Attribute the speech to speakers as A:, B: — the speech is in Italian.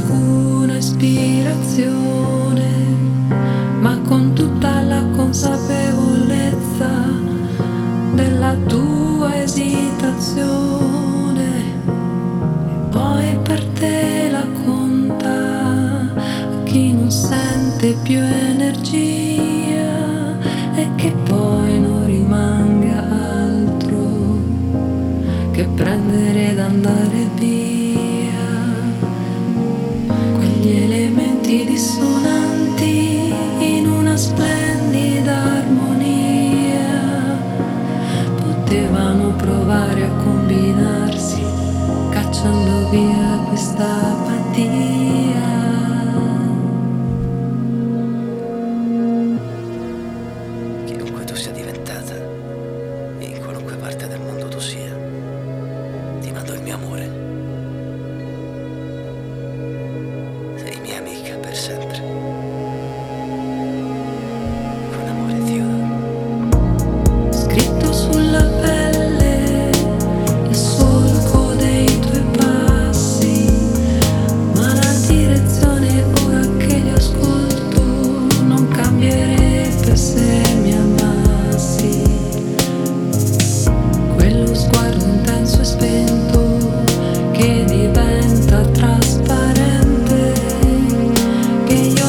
A: alcuna ispirazione, ma con tutta la consapevolezza della tua esitazione. Poi per te la conta a chi non sente più energia, e che poi non rimanga altro che prendere ed andare via. Quegli elementi dissonanti in una splendida armonia potevano provare a combinarsi, cacciando via questa apatia.
B: Chiunque tu sia diventata, in qualunque parte del mondo tu sia, ti mando il mio amore. Sei mia amica per sempre. Con amore, Theodore.
A: Scritto sulla pelle il solco dei tuoi passi, ma la direzione ora che li ascolto non cambierebbe se mi amassi. Quello sguardo intenso e spento che diventa trasparente, che io